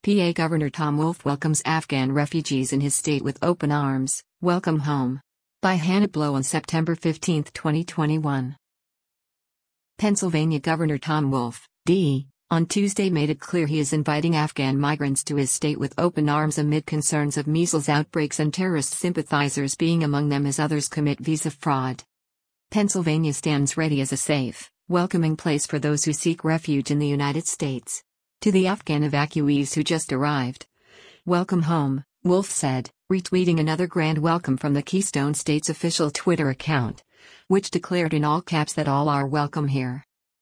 PA Governor Tom Wolf welcomes Afghan refugees in his state with open arms. Welcome home. By Hannah Blow on September 15, 2021. Pennsylvania Governor Tom Wolf, D., on Tuesday made it clear he is inviting Afghan migrants to his state with open arms amid concerns of measles outbreaks and terrorist sympathizers being among them as others commit visa fraud. Pennsylvania stands ready as a safe, welcoming place for those who seek refuge in the United States. To the Afghan evacuees who just arrived, welcome home, Wolf said, retweeting another grand welcome from the Keystone State's official Twitter account, which declared in all caps that all are welcome here.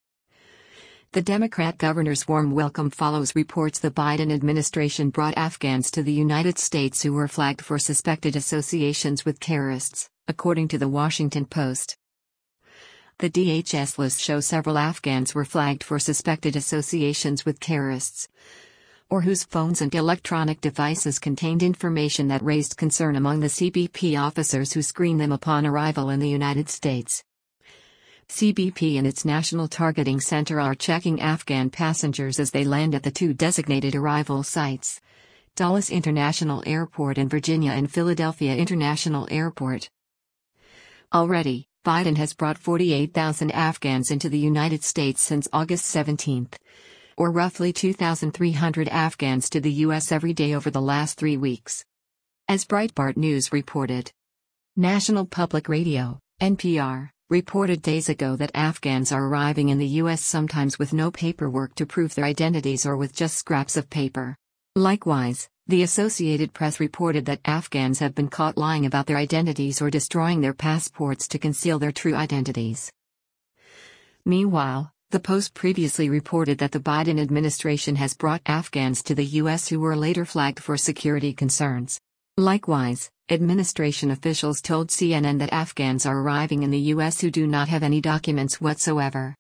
The Democrat governor's warm welcome follows reports the Biden administration brought Afghans to the United States who were flagged for suspected associations with terrorists, according to the Washington Post. The DHS lists show several Afghans were flagged for suspected associations with terrorists, or whose phones and electronic devices contained information that raised concern among the CBP officers who screened them upon arrival in the United States. CBP and its National Targeting Center are checking Afghan passengers as they land at the two designated arrival sites, Dulles International Airport and Virginia and Philadelphia International Airport. Already, Biden has brought 48,000 Afghans into the United States since August 17, or roughly 2,300 Afghans to the U.S. every day over the last 3 weeks. As Breitbart News reported, National Public Radio, NPR, reported days ago that Afghans are arriving in the U.S. sometimes with no paperwork to prove their identities or with just scraps of paper. Likewise, the Associated Press reported that Afghans have been caught lying about their identities or destroying their passports to conceal their true identities. Meanwhile, the Post previously reported that the Biden administration has brought Afghans to the U.S. who were later flagged for security concerns. Likewise, administration officials told CNN that Afghans are arriving in the U.S. who do not have any documents whatsoever.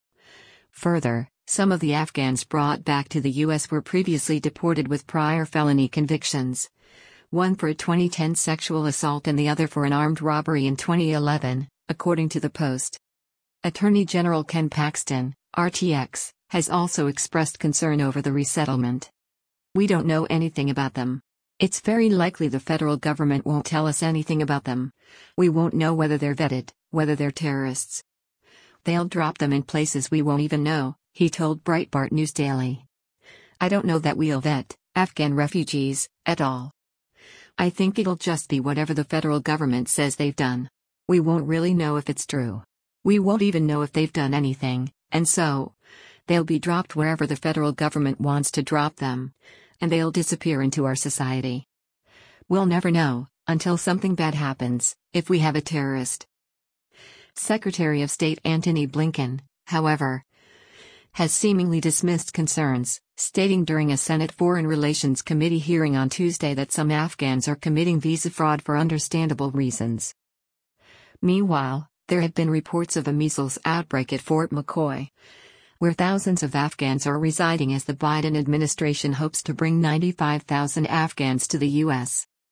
Further, some of the Afghans brought back to the U.S. were previously deported with prior felony convictions, one for a 2010 sexual assault and the other for an armed robbery in 2011, according to the Post. Attorney General Ken Paxton, RTX, has also expressed concern over the resettlement. We don't know anything about them. It's very likely the federal government won't tell us anything about them. We won't know whether they're vetted, whether they're terrorists. They'll drop them in places we won't even know, he told Breitbart News Daily. I don't know that we'll vet Afghan refugees at all. I think it'll just be whatever the federal government says they've done. We won't really know if it's true. We won't even know if they've done anything, and so, they'll be dropped wherever the federal government wants to drop them, and they'll disappear into our society. We'll never know, until something bad happens, if we have a terrorist. Secretary of State Antony Blinken, however, has seemingly dismissed concerns, stating during a Senate Foreign Relations Committee hearing on Tuesday that some Afghans are committing visa fraud for understandable reasons. Meanwhile, there have been reports of a measles outbreak at Fort McCoy, where thousands of Afghans are residing as the Biden administration hopes to bring 95,000 Afghans to the U.S.